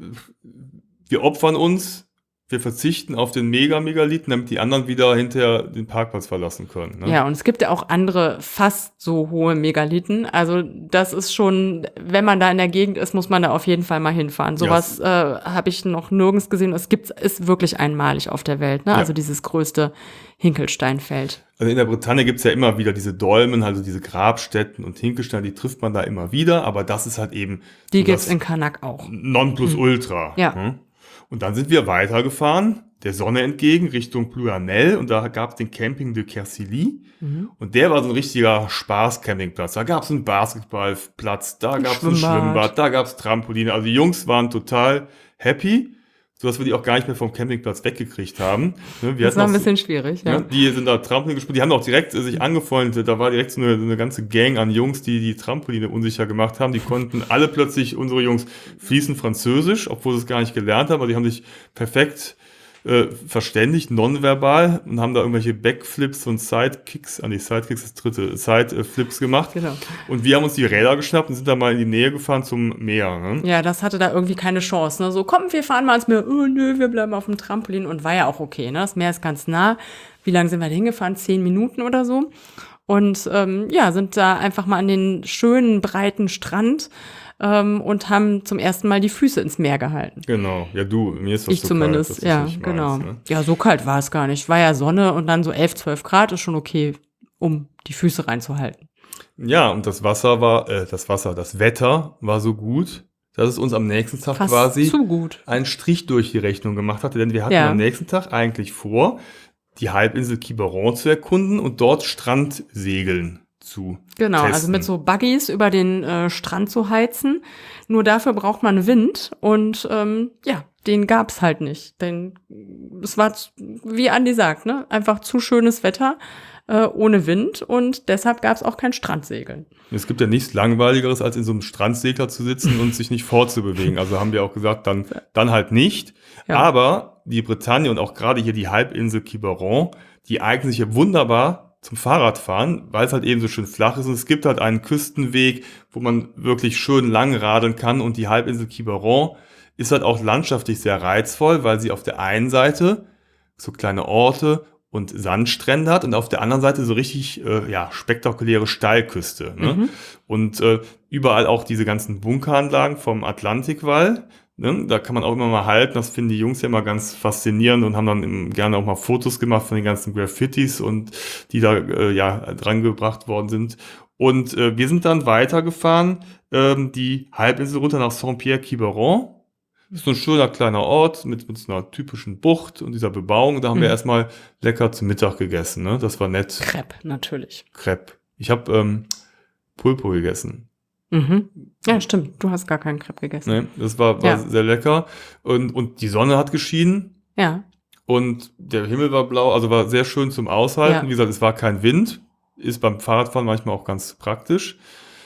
wir opfern uns, wir verzichten auf den Mega-Megalithen, damit die anderen wieder hinterher den Parkplatz verlassen können. Ne? Ja, und es gibt ja auch andere fast so hohe Megalithen. Also das ist schon, wenn man da in der Gegend ist, muss man da auf jeden Fall mal hinfahren. Sowas ja. äh, habe ich noch nirgends gesehen. Es gibt, ist wirklich einmalig auf der Welt. Ne? Ja. Also dieses größte Hinkelsteinfeld. Also in der Bretagne gibt's ja immer wieder diese Dolmen, also diese Grabstätten und Hinkelsteine, die trifft man da immer wieder. Aber das ist halt eben... Die so gibt's in Karnak auch. Nonplusultra. Ja. Hm? Und dann sind wir weitergefahren, der Sonne entgegen, Richtung Plouanel. Und da gab es den Camping de Quercilly. Mhm. Und der war so ein richtiger Spaß-Campingplatz. Da gab es einen Basketballplatz, da gab es ein Schwimmbad, da gab es Trampoline. Also die Jungs waren total happy, sodass wir die auch gar nicht mehr vom Campingplatz weggekriegt haben. Wir das war ein bisschen so, schwierig, ja. ja. Die sind da Trampolin gespielt, die haben auch direkt äh, sich angefreundet. Da war direkt so eine, so eine ganze Gang an Jungs, die die Trampoline unsicher gemacht haben. Die konnten alle plötzlich, unsere Jungs, fließend Französisch, obwohl sie es gar nicht gelernt haben, aber die haben sich perfekt äh, verständigt, nonverbal, und haben da irgendwelche Backflips und Sidekicks, an ah, die Sidekicks das dritte, Sideflips gemacht. Genau. Und wir haben uns die Räder geschnappt und sind da mal in die Nähe gefahren zum Meer. Ne? Ja, das hatte da irgendwie keine Chance. Ne? So, komm, wir fahren mal ans Meer. Oh, nö, wir bleiben auf dem Trampolin. Und war ja auch okay. Ne? Das Meer ist ganz nah. Wie lange sind wir da hingefahren? Zehn Minuten oder so. und ähm, ja, sind da einfach mal an den schönen, breiten Strand ähm, und haben zum ersten Mal die Füße ins Meer gehalten. Genau, ja du, mir ist das Ich so zumindest, kalt, dass ja, das nicht genau. meins, ne? Ja, so kalt war es gar nicht. War ja Sonne und dann so elf, zwölf Grad ist schon okay, um die Füße reinzuhalten. Ja, und das Wasser war, äh, das Wasser, das Wetter war so gut, dass es uns am nächsten Tag Fast quasi zu gut. einen Strich durch die Rechnung gemacht hatte, denn wir hatten Ja. am nächsten Tag eigentlich vor, die Halbinsel Quiberon zu erkunden und dort Strandsegeln zu Genau, testen. also mit so Buggies über den äh, Strand zu heizen. Nur dafür braucht man Wind und ähm, ja, den gab's halt nicht. Denn es war, zu, wie Andi sagt, ne, einfach zu schönes Wetter äh, ohne Wind und deshalb gab's auch kein Strandsegeln. Es gibt ja nichts Langweiligeres, als in so einem Strandsegler zu sitzen und sich nicht fortzubewegen. Also haben wir auch gesagt, dann, dann halt nicht. Ja. Aber die Bretagne und auch gerade hier die Halbinsel Quiberon, die eignen sich ja wunderbar zum Fahrradfahren, weil es halt eben so schön flach ist. Und es gibt halt einen Küstenweg, wo man wirklich schön lang radeln kann. Und die Halbinsel Quiberon ist halt auch landschaftlich sehr reizvoll, weil sie auf der einen Seite so kleine Orte und Sandstrände hat und auf der anderen Seite so richtig äh, ja, spektakuläre Steilküste. Ne? Mhm. Und äh, überall auch diese ganzen Bunkeranlagen vom Atlantikwall. Ne? Da kann man auch immer mal halten. Das finden die Jungs ja immer ganz faszinierend und haben dann im, gerne auch mal Fotos gemacht von den ganzen Graffitis und die da äh, ja dran gebracht worden sind. Und äh, wir sind dann weitergefahren, ähm, die Halbinsel runter nach Saint-Pierre-Quiberon. Das ist so ein schöner kleiner Ort mit, mit so einer typischen Bucht und dieser Bebauung. Da haben Mhm. wir erstmal lecker zu Mittag gegessen. Ne? Das war nett. Crepe, natürlich. Crepe. Ich habe ähm, Pulpo gegessen. Mhm. Ja, stimmt. Du hast gar keinen Crepe gegessen. Ne? Das war, war Ja. sehr lecker. Und, und die Sonne hat geschienen Ja. und der Himmel war blau. Also war sehr schön zum Aushalten. Ja. Wie gesagt, es war kein Wind. Ist beim Fahrradfahren manchmal auch ganz praktisch.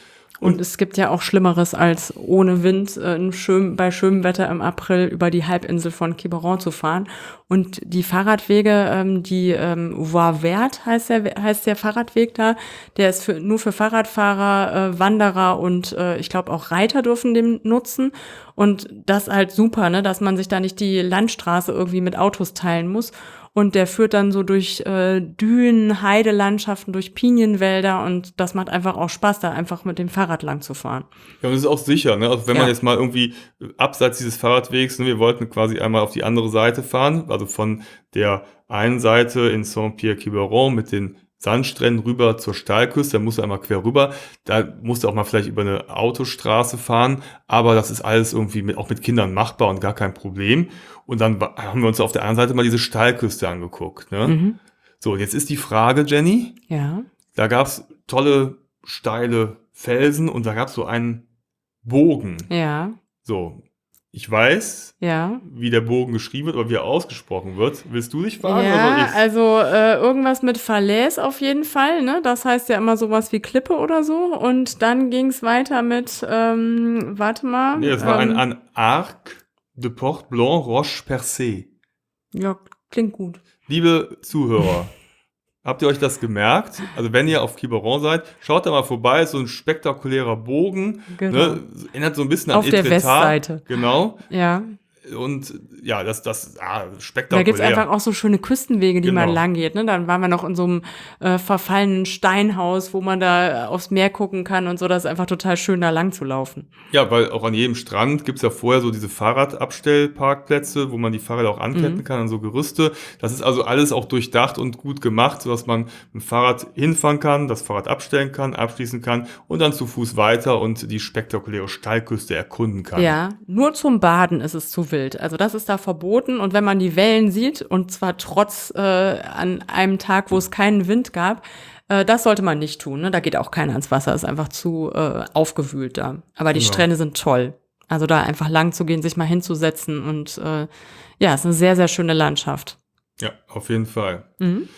Und es gibt ja auch Schlimmeres, als ohne Wind äh, in schön, bei schönem Wetter im April über die Halbinsel von Quiberon zu fahren. Und die Fahrradwege, ähm, die ähm, Voie Verte heißt der, heißt der Fahrradweg da, der ist für, nur für Fahrradfahrer, äh, Wanderer und äh, ich glaube auch Reiter dürfen den nutzen. Und das halt super, ne, dass man sich da nicht die Landstraße irgendwie mit Autos teilen muss. Und der führt dann so durch äh, Dünen, Heidelandschaften, durch Pinienwälder und das macht einfach auch Spaß, da einfach mit dem Fahrrad lang zu fahren. Ja, und das ist auch sicher, ne? Also wenn Ja. man jetzt mal irgendwie abseits dieses Fahrradwegs, ne, wir wollten quasi einmal auf die andere Seite fahren, also von der einen Seite in Saint-Pierre-Quiberon mit den Sandstränden rüber zur Steilküste, da musst du einmal quer rüber, da musst du auch mal vielleicht über eine Autostraße fahren, aber das ist alles irgendwie mit, auch mit Kindern machbar und gar kein Problem. Und dann wa- haben wir uns auf der anderen Seite mal diese Steilküste angeguckt, ne? Mhm. So, jetzt ist die Frage, Jenny, Ja. da gab's tolle, steile Felsen und da gab's so einen Bogen. Ja. So, ich weiß, Ja. wie der Bogen geschrieben wird, oder wie er ausgesprochen wird. Willst du dich fragen oder Ja, soll ich's? also äh, irgendwas mit Falaise auf jeden Fall, ne? Das heißt ja immer sowas wie Klippe oder so. Und dann ging's weiter mit, ähm, warte mal. Nee, es war ähm, ein, ein Arc de Port Blanc Roche Percée. Ja, klingt gut. Liebe Zuhörer, habt ihr euch das gemerkt? Also wenn ihr auf Quiberon seid, schaut da mal vorbei, ist so ein spektakulärer Bogen. Genau. Ne? Erinnert so ein bisschen an Auf der Etretat. Westseite. Genau. Ja. Und ja, das, das ah, Da spektakulär. gibt's einfach auch so schöne Küstenwege, die man Genau. lang geht. Ne? Dann waren wir noch in so einem äh, verfallenen Steinhaus, wo man da äh, aufs Meer gucken kann und so. Das ist einfach total schön, da lang zu laufen. Ja, weil auch an jedem Strand gibt's ja vorher so diese Fahrradabstellparkplätze, wo man die Fahrräder auch anketten Mhm. kann an so Gerüste. Das ist also alles auch durchdacht und gut gemacht, sodass man mit dem Fahrrad hinfahren kann, das Fahrrad abstellen kann, abschließen kann und dann zu Fuß weiter und die spektakuläre Steilküste erkunden kann. Ja, nur zum Baden ist es zu wild. Also das ist da verboten. Und wenn man die Wellen sieht, und zwar trotz äh, an einem Tag, wo es keinen Wind gab, äh, das sollte man nicht tun. Ne? Da geht auch keiner ins Wasser, ist einfach zu äh, aufgewühlt da. Aber die Genau. Strände sind toll. Also da einfach lang zu gehen, sich mal hinzusetzen und äh, ja, ist eine sehr, sehr schöne Landschaft. Ja, auf jeden Fall. Mhm.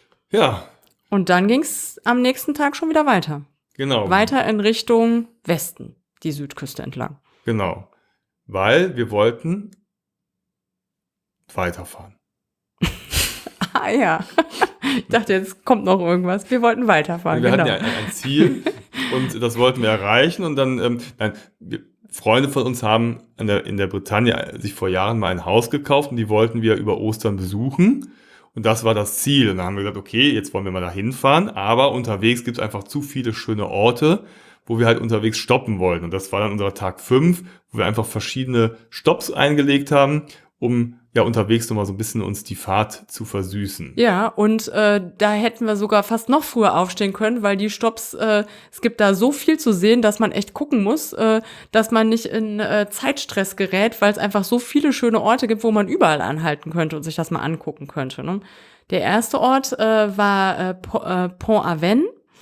Ja, Und dann ging's am nächsten Tag schon wieder weiter. genau. Weiter in Richtung Westen, die Südküste entlang. Genau. Weil wir wollten weiterfahren. Ah ja, ich dachte, jetzt kommt noch irgendwas. Wir wollten weiterfahren, Wir genau. hatten ja ein, ein Ziel und das wollten wir erreichen und dann, ähm, nein, wir, Freunde von uns haben in der, in der Bretagne sich vor Jahren mal ein Haus gekauft und die wollten wir über Ostern besuchen. Und Und das war das Ziel. Und dann haben wir gesagt, okay, jetzt wollen wir mal da hinfahren, aber unterwegs gibt es einfach zu viele schöne Orte, wo wir halt unterwegs stoppen wollten. Und das war dann unser Tag fünf, wo wir einfach verschiedene Stopps eingelegt haben, um ja unterwegs nochmal so ein bisschen uns die Fahrt zu versüßen. Ja, und äh, da hätten wir sogar fast noch früher aufstehen können, weil die Stopps, äh, es gibt da so viel zu sehen, dass man echt gucken muss, äh, dass man nicht in äh, Zeitstress gerät, weil es einfach so viele schöne Orte gibt, wo man überall anhalten könnte und sich das mal angucken könnte. Ne? Der erste Ort äh, war äh, Po- äh, Pont-Aven.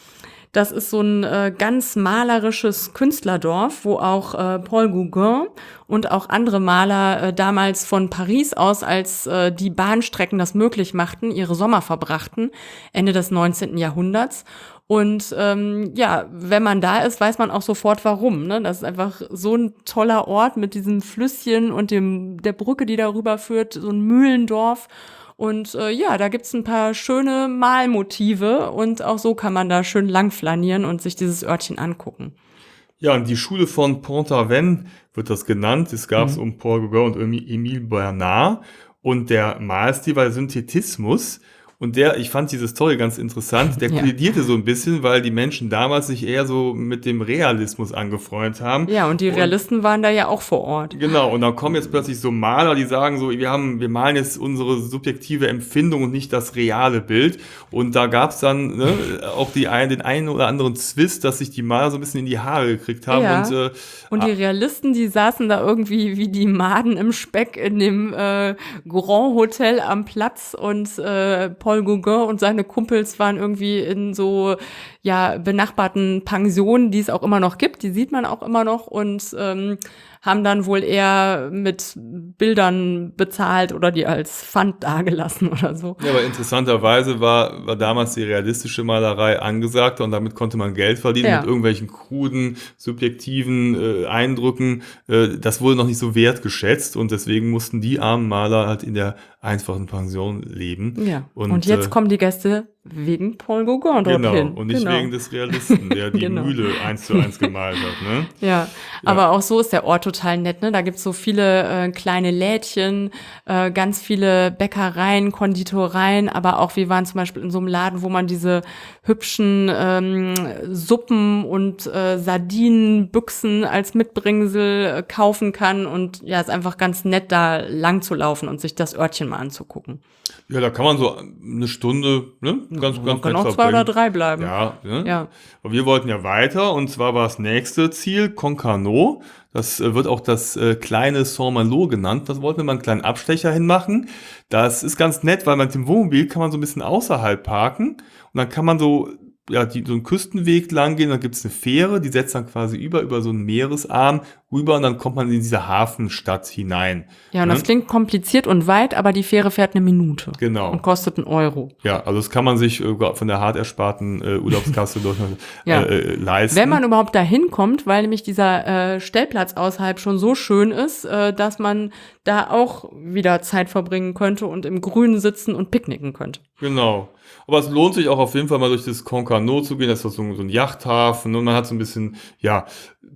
Das ist so ein äh, ganz malerisches Künstlerdorf, wo auch äh, Paul Gauguin und auch andere Maler äh, damals von Paris aus, als äh, die Bahnstrecken das möglich machten, ihre Sommer verbrachten, Ende des neunzehnten Jahrhunderts. Und ähm, ja, wenn man da ist, weiß man auch sofort warum. Ne? Das ist einfach so ein toller Ort mit diesem Flüsschen und dem der Brücke, die darüber führt, so ein Mühlendorf. Und äh, ja, da gibt's ein paar schöne Malmotive und auch so kann man da schön lang flanieren und sich dieses Örtchen angucken. Ja, und die Schule von Pont-Aven wird das genannt. Es gab es Mhm. um Paul Gauguin und Emi- Emile Bernard. Und der Malstil war Synthetismus. Und der, ich fand diese Story ganz interessant, der Ja. kollidierte so ein bisschen, weil die Menschen damals sich eher so mit dem Realismus angefreundet haben. Ja, und die Realisten waren da ja auch vor Ort. Genau, und dann kommen jetzt plötzlich so Maler, die sagen so, wir haben, wir malen jetzt unsere subjektive Empfindung und nicht das reale Bild. Und da gab's dann ne, auch die ein, den einen oder anderen Zwist, dass sich die Maler so ein bisschen in die Haare gekriegt haben. Ja. Und, äh, Und die Realisten, die saßen da irgendwie wie die Maden im Speck in dem äh, Grand Hotel am Platz und äh, Paul Gauguin und seine Kumpels waren irgendwie in so ja benachbarten Pensionen, die es auch immer noch gibt, die sieht man auch immer noch und ähm, haben dann wohl eher mit Bildern bezahlt oder die als Pfand dagelassen oder so. ja, aber interessanterweise war, war damals die realistische Malerei angesagt und damit konnte man Geld verdienen Ja. mit irgendwelchen kruden, subjektiven äh, Eindrücken. Äh, das wurde noch nicht so wertgeschätzt und deswegen mussten die armen Maler halt in der einfachen Pension leben. Ja. Und, Und, jetzt äh, kommen die Gäste wegen Paul Gauguin dorthin. Genau, und nicht Genau. wegen des Realisten, der die Genau. Mühle eins zu eins gemalt hat. Ne? Ja, aber auch so ist der Ort total nett, ne? Da gibt's so viele äh, kleine Lädchen, äh, ganz viele Bäckereien, Konditoreien, aber auch wir waren zum Beispiel in so einem Laden, wo man diese hübschen ähm, Suppen und äh, Sardinenbüchsen als Mitbringsel äh, kaufen kann und ja, ist einfach ganz nett, da lang zu laufen und sich das Örtchen mal anzugucken. Ja, da kann man so eine Stunde ne, ganz, Man ganz kann nett auch zwei oder verbringen. drei bleiben. Ja, ne? Ja. Aber wir wollten ja weiter und zwar war das nächste Ziel Concarneau. Das äh, wird auch das äh, kleine Saint-Malo genannt. Das wollten wir mal einen kleinen Abstecher hinmachen. Das ist ganz nett, weil mit dem Wohnmobil kann man so ein bisschen außerhalb parken und dann kann man so ja, die, so einen Küstenweg lang gehen, dann gibt's eine Fähre, die setzt dann quasi über, über so einen Meeresarm rüber und dann kommt man in diese Hafenstadt hinein. Ja, und Ne? das klingt kompliziert und weit, aber die Fähre fährt eine Minute. Genau. Und kostet einen Euro. Ja, also das kann man sich äh, von der hart ersparten äh, Urlaubskasse durch Ja. äh, äh, leisten. Wenn man überhaupt dahin kommt, weil nämlich dieser äh, Stellplatz außerhalb schon so schön ist, äh, dass man da auch wieder Zeit verbringen könnte und im Grünen sitzen und picknicken könnte. Genau. Aber es lohnt sich auch auf jeden Fall mal durch das Concarneau zu gehen. Das ist so ein, so ein Yachthafen und man hat so ein bisschen, ja,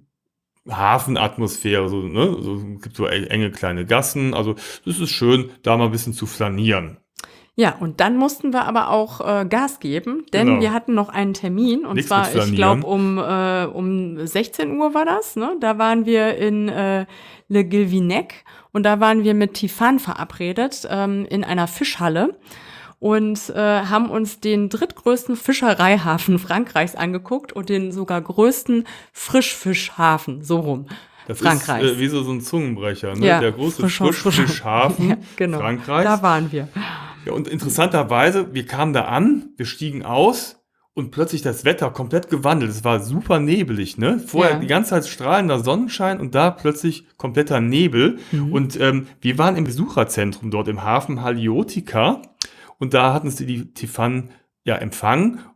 Hafenatmosphäre, so, ne? So, es gibt so enge kleine Gassen. Also es ist schön, da mal ein bisschen zu flanieren. Ja, und dann mussten wir aber auch äh, Gas geben, denn Genau. wir hatten noch einen Termin und Nichts zwar, mit ich Flanieren. glaube, um, äh, um sechzehn Uhr war das, ne? Da waren wir in äh, Le Guilvinec und da waren wir mit Tiffan verabredet ähm, in einer Fischhalle und äh, haben uns den drittgrößten Fischereihafen Frankreichs angeguckt und den sogar größten Frischfischhafen, so rum. Das Frankreichs. ist äh, wie so, so ein Zungenbrecher, ne? Ja, Der große Frischer- Frischfischhafen Ja, genau. Frankreichs. Da waren wir. Ja, und interessanterweise, wir kamen da an, wir stiegen aus und plötzlich das Wetter komplett gewandelt. Es war super nebelig, ne? Vorher Ja. die ganze Zeit strahlender Sonnenschein und da plötzlich kompletter Nebel. Mhm. Und ähm, wir waren im Besucherzentrum dort im Hafen Haliotika und da hatten sie die Tiffan ja empfangen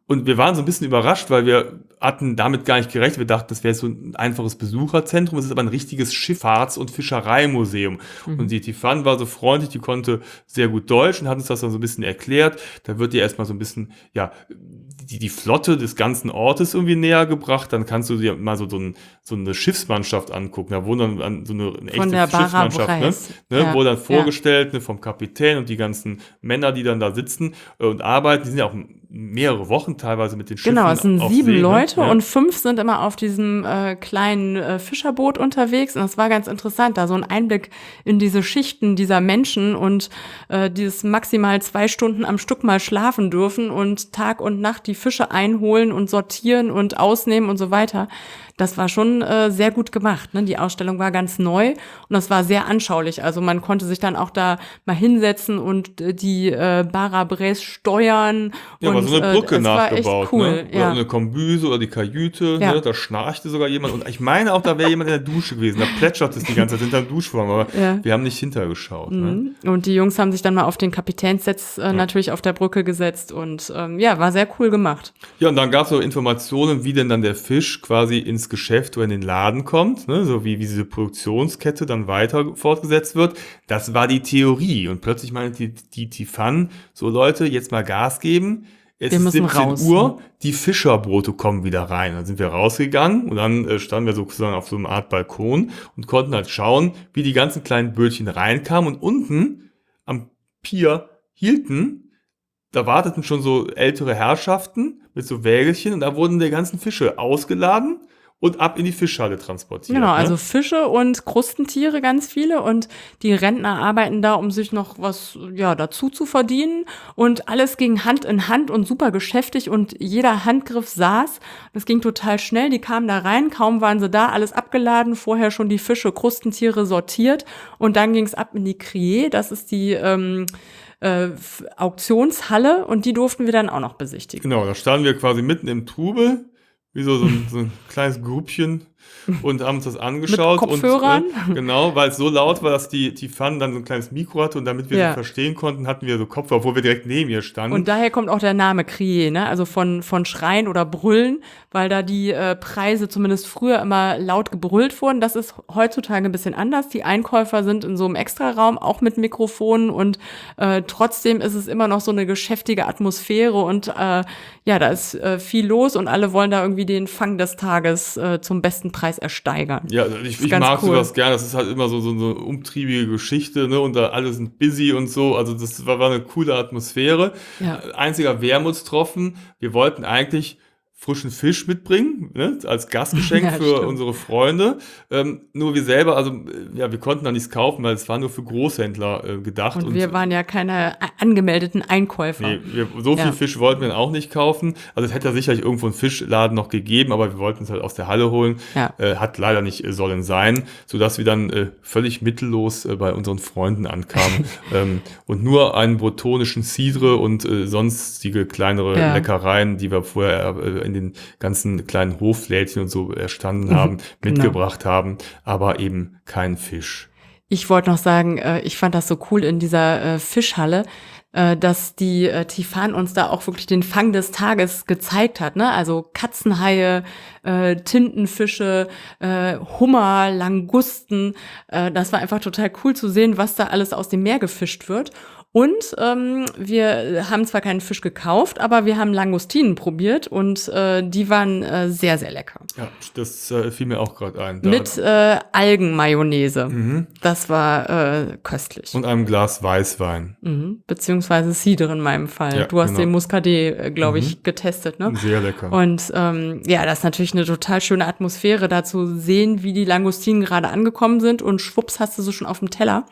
Und wir waren so ein bisschen überrascht, weil wir hatten damit gar nicht gerechnet. Wir dachten, das wäre so ein einfaches Besucherzentrum. Es ist aber ein richtiges Schifffahrts- und Fischereimuseum. Mhm. Und die Tiffan war so freundlich, die konnte sehr gut Deutsch und hat uns das dann so ein bisschen erklärt. Da wird dir erstmal so ein bisschen, ja, die, die Flotte des ganzen Ortes irgendwie näher gebracht. Dann kannst du dir mal so, so, ein, so eine Schiffsmannschaft angucken. Da wurden dann so eine, eine echte Von der Bara Schiffsmannschaft, ne? Breis. Ne? Ja, Wurde dann ja. vorgestellt, ne, vom Kapitän und die ganzen Männer, die dann da sitzen äh, und arbeiten. Die sind ja auch mehrere Wochen teilweise mit den Schiffen Genau, es sind auf sieben See, Leute ne? Ja. und fünf sind immer auf diesem äh, kleinen äh, Fischerboot unterwegs. Und das war ganz interessant, da so ein Einblick in diese Schichten dieser Menschen und äh, dieses maximal zwei Stunden am Stück mal schlafen dürfen und Tag und Nacht die Fische einholen und sortieren und ausnehmen und so weiter. Das war schon äh, sehr gut gemacht. Ne? Die Ausstellung war ganz neu und das war sehr anschaulich. Also man konnte sich dann auch da mal hinsetzen und äh, die äh, Bara Breis steuern. Ja, und war so eine Brücke äh, es war echt nachgebaut, cool. ne? Oder Ja. eine Kombüse oder die Kajüte, Ja. ne? Da schnarchte sogar jemand. Und ich meine auch, da wäre jemand in der Dusche gewesen. Da plätschert es die ganze Zeit hinterm Duschvorhang. Aber Ja. wir haben nicht hintergeschaut. Ne? Mhm. Und die Jungs haben sich dann mal auf den Kapitänssitz äh, natürlich auf der Brücke gesetzt und ähm, ja, war sehr cool gemacht. Ja, und dann gab es auch Informationen, wie denn dann der Fisch quasi ins Geschäft oder in den Laden kommt, ne? So wie, wie diese Produktionskette dann weiter fortgesetzt wird. Das war die Theorie. Und plötzlich meinte die, die Tiffan, so Leute, jetzt mal Gas geben. Es Wir ist müssen siebzehn raus. Uhr, die Fischerboote kommen wieder rein. Dann sind wir rausgegangen und dann äh, standen wir sozusagen auf so einer Art Balkon und konnten halt schauen, wie die ganzen kleinen Bötchen reinkamen. Und unten am Pier hielten, da warteten schon so ältere Herrschaften mit so Wägelchen und da wurden die ganzen Fische ausgeladen und ab in die Fischhalle transportiert. Genau, ne? also Fische und Krustentiere ganz viele und die Rentner arbeiten da, um sich noch was ja dazu zu verdienen und alles ging Hand in Hand und super geschäftig und jeder Handgriff saß. Das ging total schnell, die kamen da rein, kaum waren sie da, alles abgeladen, vorher schon die Fische, Krustentiere sortiert und dann ging es ab in die Criée, das ist die ähm, äh, Auktionshalle und die durften wir dann auch noch besichtigen. Genau, da standen wir quasi mitten im Trubel, wie so, so, ein, so ein kleines Grüppchen und haben uns das angeschaut. Mit Kopfhörern? Und, äh, genau, weil es so laut war, dass die Tiffan dann so ein kleines Mikro hatte und damit wir Ja. sie verstehen konnten, hatten wir so Kopfhörer, obwohl wir direkt neben ihr standen. Und daher kommt auch der Name Criée, ne? Also von, von Schreien oder Brüllen, weil da die äh, Preise zumindest früher immer laut gebrüllt wurden. Das ist heutzutage ein bisschen anders. Die Einkäufer sind in so einem Extraraum, auch mit Mikrofonen und äh, trotzdem ist es immer noch so eine geschäftige Atmosphäre und äh, ja, da ist äh, viel los und alle wollen da irgendwie den Fang des Tages äh, zum besten Preis ersteigern. Ja, ich, ich ganz mag cool. sowas gerne. Das ist halt immer so, so eine umtriebige Geschichte, ne? Und da alle sind busy und so. Also das war, war eine coole Atmosphäre. Ja. Einziger Wermutstropfen. Wir wollten eigentlich frischen Fisch mitbringen, ne? Als Gastgeschenk Ja, für stimmt. unsere Freunde. Ähm, nur wir selber, also äh, ja, wir konnten da nichts kaufen, weil es war nur für Großhändler äh, gedacht. Und wir waren ja keine a- angemeldeten Einkäufer. Nee, wir, so viel Ja. Fisch wollten wir dann auch nicht kaufen. Also es hätte ja sicherlich irgendwo einen Fischladen noch gegeben, aber wir wollten es halt aus der Halle holen. Ja. Äh, hat leider nicht äh, sollen sein, sodass wir dann äh, völlig mittellos äh, bei unseren Freunden ankamen ähm, und nur einen bretonischen Cidre und äh, sonstige kleinere Ja. Leckereien, die wir vorher äh, in den ganzen kleinen Hoflädchen und so erstanden haben, Genau. mitgebracht haben, aber eben kein Fisch. Ich wollte noch sagen, äh, ich fand das so cool in dieser äh, Fischhalle, äh, dass die äh, Tiffan uns da auch wirklich den Fang des Tages gezeigt hat, ne? Also Katzenhaie, äh, Tintenfische, äh, Hummer, Langusten. Äh, das war einfach total cool zu sehen, was da alles aus dem Meer gefischt wird. Und ähm, wir haben zwar keinen Fisch gekauft, aber wir haben Langustinen probiert und äh, die waren äh, sehr, sehr lecker. Ja, das äh, fiel mir auch gerade ein. Da- Mit äh, Algenmayonnaise. Das war äh, köstlich. und einem Glas Weißwein. Mhm. Beziehungsweise Cider in meinem Fall. Ja, du hast genau. den Muscadet, äh, glaube ich, getestet, ne? Sehr lecker. Und ähm, ja, das ist natürlich eine total schöne Atmosphäre, da zu sehen, wie die Langustinen gerade angekommen sind und schwupps hast du sie schon auf dem Teller.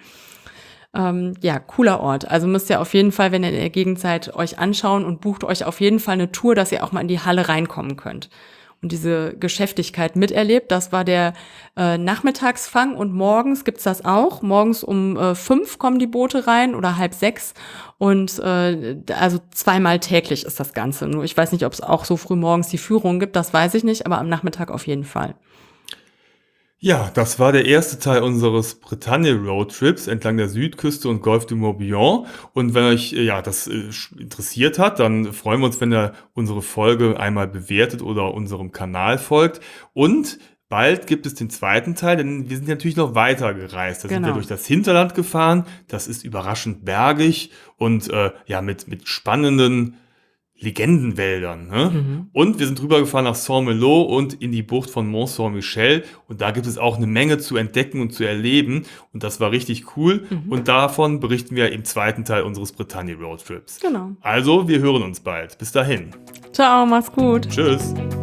Ähm, ja, cooler Ort. Also müsst ihr auf jeden Fall, wenn ihr in der Gegend seid, euch anschauen und bucht euch auf jeden Fall eine Tour, dass ihr auch mal in die Halle reinkommen könnt und diese Geschäftigkeit miterlebt. Das war der äh, Nachmittagsfang und morgens gibt's das auch. Morgens um äh, fünf kommen die Boote rein oder halb sechs und äh, also zweimal täglich ist das Ganze. Nur ich weiß nicht, ob es auch so früh morgens die Führung gibt, das weiß ich nicht, aber am Nachmittag auf jeden Fall. Ja, das war der erste Teil unseres Bretagne-Roadtrips entlang der Südküste und Golfe du Morbihan. Und wenn euch äh, ja das äh, sch- interessiert hat, dann freuen wir uns, wenn ihr unsere Folge einmal bewertet oder unserem Kanal folgt. Und bald gibt es den zweiten Teil, denn wir sind natürlich noch weiter gereist. Da sind wir Genau. durch das Hinterland gefahren. Das ist überraschend bergig und äh, ja mit, mit spannenden Legendenwäldern. Ne? Mhm. Und wir sind rübergefahren nach Saint-Malo und in die Bucht von Mont-Saint-Michel. Und da gibt es auch eine Menge zu entdecken und zu erleben. Und das war richtig cool. Mhm. Und davon berichten wir im zweiten Teil unseres Bretagne-Roadtrips. Genau. Also, wir hören uns bald. Bis dahin. Ciao, mach's gut. Tschüss.